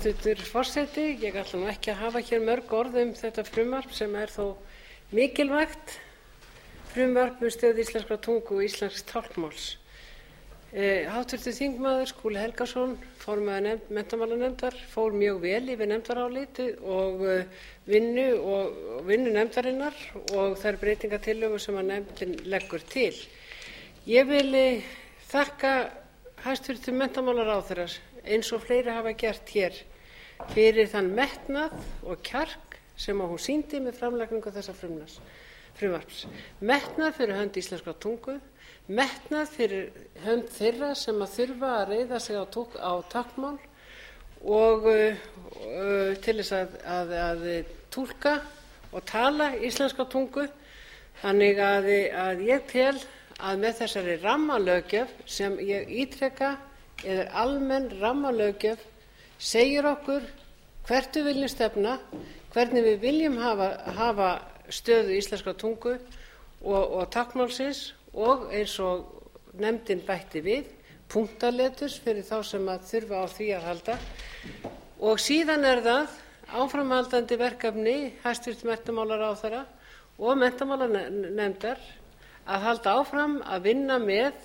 Hæstvirtur forseti, ég ætla nú ekki að hafa hér mörg orð þetta frumvarp sem þó mikilvægt frumvarp stöðu íslenskrar tungu og íslensks táknmáls. Háttvirtur þingmaður Skúli Helgason, formaður menntamálanefndar, fór mjög vel yfir nefndarálitið og vinnu nefndarinnar og þær breytingartillögur sem nefndin leggur til. Ég vil þakka hæstvirtum menntamálaráðherra eins og fleiri hafa gert hér fyrir þann metnað og kjark sem hún sýndi með framlagningu þessa frumvarps. Metnað fyrir hönd íslenskrar tungu, metnað fyrir hönd þeirra sem þurfa að reiða sig á táknmál og til þess að túlka og tala íslenska tungu. Þannig að ég tel að með þessari rammalöggjöf sem ég ítreka eða almenn rammalöggjöf segir okkur hvert við viljum stefna, hvernig við viljum hafa stöðu íslenskrar tungu og táknmálsins og eins og nefndin bætti við, punktaleturs fyrir þá sem þurfa á því að halda. Og síðan það áframhaldandi verkefni hæstvirts menntamálaráðherra og menntamálanefndar að halda áfram að vinna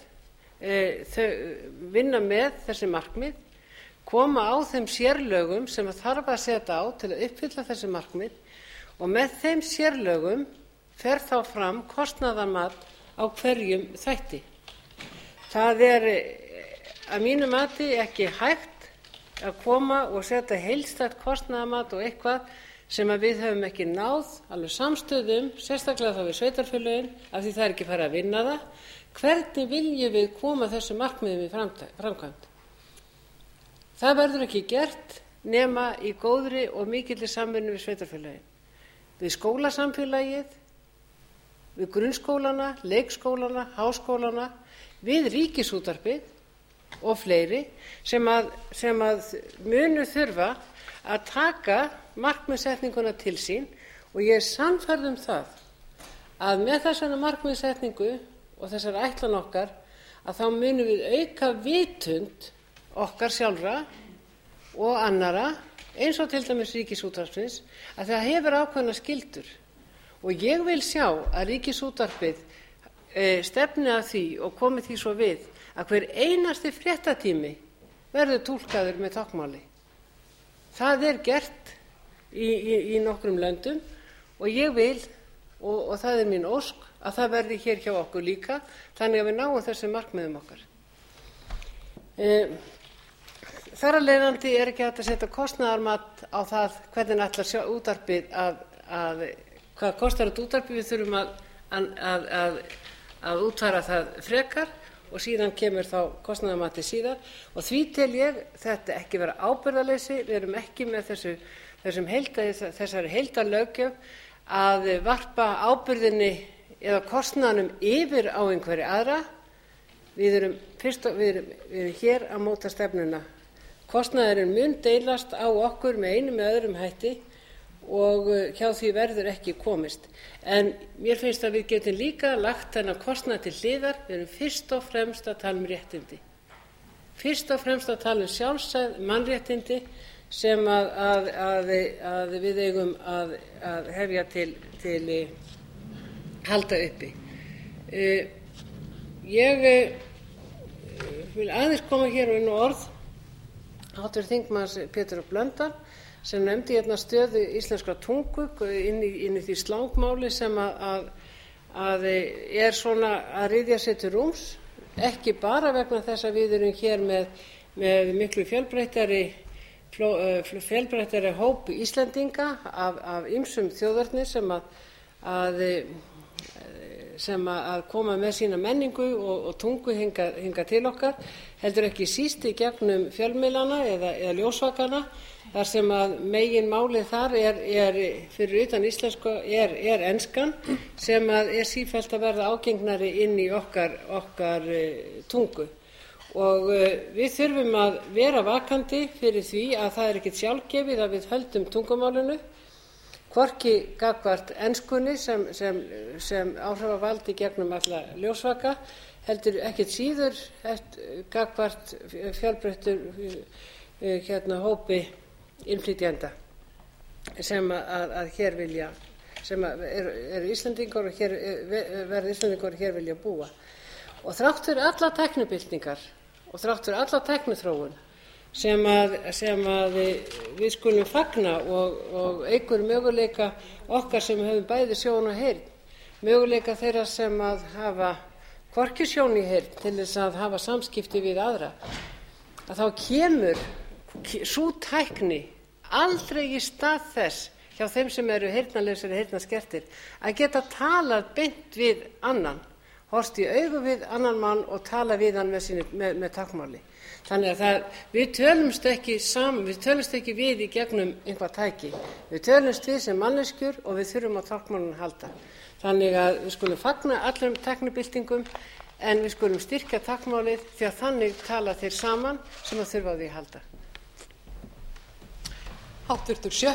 með þessi markmið, koma á þeim sérlögum sem þarf að setja á til að uppfylla þessi markmið og með þeim sérlögum fer þá fram kostnaðarmat á hverjum þætti. Það að mínu mati ekki hægt að koma og setja heildstætt kostnaðarmat og eitthvað sem við höfum ekki náð alveg samstöðu sérstaklega þá við sveitarfélögin, af því það ekki farið að vinna það. Hvernig viljum við koma þessu markmiðum í framkvæmd? Það verður ekki gert nema í góðri og mikilli samvinnu við sveitarfélögin, við skólasamfélagið, við grunnskólana, leikskólana, háskólana, við Ríkisútvarpið og fleiri sem munu þurfa að taka markmiðssetninguna til sín. Og ég sannfærð það að með þessari markmiðssetningu og þessari ætlan okkar þá munum við auka vitund okkar sjálfra og annarra, eins og til dæmis Ríkisútvarpsins, að það hefur ákveðnar skyldur. Og ég vil sjá að Ríkisútvarpið stefni að því og komi því svo við að hver einasti fréttatími verður túlkaður með táknmáli. Það gert í nokkrum löndum og ég vil, og það mín ósk, að það verði hér hjá okkur líka, þannig að við náum þessum markmiðum okkar. Þar af leiðandi ekki hægt að setja kostnaðarmat á það hvernig ætlar útvarpið hvað kostar þetta útvarpið. Við þurfum að útfæra það frekar og síðan kemur þá kostnaðarmatið síðar. Og því tel ég þetta ekki vera ábyrgðarleysi. Við erum ekki með þessari heildarlöggjöf að varpa ábyrgðinni eða kostnaðinum yfir á einhverja aðra. Við erum hér að móta stefnuna. Kostnaðurinn mun deilast á okkur með einum eða öðrum hætti og hjá því verður ekki komist. En mér finnst að við getum líka lagt þennan kostnað til hliðar. Við erum fyrst og fremst að tala réttindi. Fyrst og fremst að tala sjálfsagt mannréttindi sem að við eigum að hefja til halda uppi. Ég vil aðeins koma hér inn á orð háttvirts þingmanns Péturs Blöndal sem nefndi hérna stöðu íslenskrar tungu inn í því slangmáli sem að svona að ryðja sér til rúms, ekki bara vegna þess að við erum hér með miklu fjölbreyttari hóp Íslendinga af ýmsum þjóðerni sem að koma með sína menningu og tungu hingað til okkar, heldur ekki síst í gegnum fjölmiðlana eða ljósvakana, þar sem að meginmálið þar fyrir utan íslensku enskan sem að sífellt að verða ágengnari inn í okkar tungu. Og við þurfum að vera vakandi fyrir því að það ekkert sjálfgefið að við höldum tungumálinu, hvorki gagnvart enskunni sem áhrifavaldi gegnum alla ljósvaka, heldur ekkert síður gagnvart fjölbreyttur hópi innflytjenda sem að hér vilja, sem eru Íslendingar og hér verða Íslendingar og hér vilja búa. Og þrátt fyrir alla tæknibyltingar og þrátt fyrir alla tækniþróun sem við skulum fagna og eykur möguleika okkar sem höfum bæði sjón og heyrn, möguleika þeirra sem að hafa hvorki sjón né heyrn til þess að hafa samskipti við aðra, að þá kemur sú tækni aldrei í stað þess hjá þeim sem eru heyrnarlausir eða heyrnarskertir að geta talað beint við annan, horfst í augu við annan mann og tala við hann með táknmáli. Þannig að við tölumst ekki saman, við tölumst ekki við í gegnum einhvað tæki. Við tölumst við sem manneskjur og við þurfum á táknmálinu að halda. Þannig að við skulum fagna allum tæknibyltingum en við skulum styrkja táknmálið því að þannig tala þeir saman sem að þurfa á því að halda.